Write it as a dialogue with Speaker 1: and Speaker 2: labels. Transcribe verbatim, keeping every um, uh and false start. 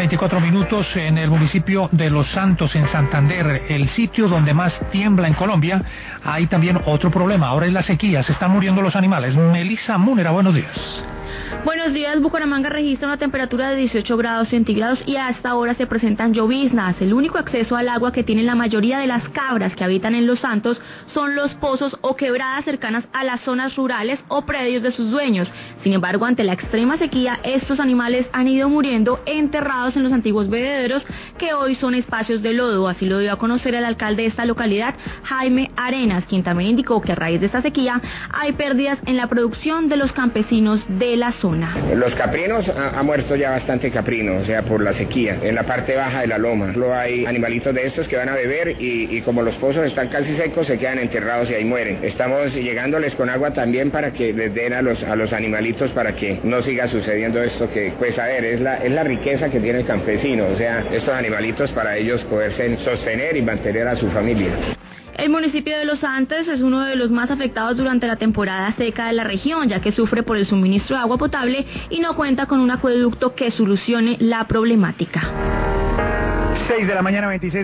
Speaker 1: veinticuatro minutos en el municipio de Los Santos, en Santander, el sitio donde más tiembla en Colombia. Hay también otro problema, ahora es la sequía, se están muriendo los animales. Melissa Múnera, buenos días.
Speaker 2: Buenos días, Bucaramanga registra una temperatura de dieciocho grados centígrados y hasta ahora se presentan lloviznas. El único acceso al agua que tienen la mayoría de las cabras que habitan en Los Santos son los pozos o quebradas cercanas a las zonas rurales o predios de sus dueños. Sin embargo, ante la extrema sequía, estos animales han ido muriendo enterrados en los antiguos bebederos que hoy son espacios de lodo. Así lo dio a conocer el alcalde de esta localidad, Jaime Arenas, quien también indicó que a raíz de esta sequía hay pérdidas en la producción de los campesinos de la zona.
Speaker 3: Los caprinos, ha, ha muerto ya bastante caprino, o sea, por la sequía, en la parte baja de la loma. Luego hay animalitos de estos que van a beber y, y como los pozos están casi secos, se quedan enterrados y ahí mueren. Estamos llegándoles con agua también para que les den a los, a los animalitos para que no siga sucediendo esto que, pues a ver, es la, es la riqueza que tiene el campesino, o sea, estos animalitos para ellos poderse sostener y mantener a su familia.
Speaker 2: El municipio de Los Santos es uno de los más afectados durante la temporada seca de la región, ya que sufre por el suministro de agua potable y no cuenta con un acueducto que solucione la problemática.
Speaker 1: seis de la mañana, veintiséis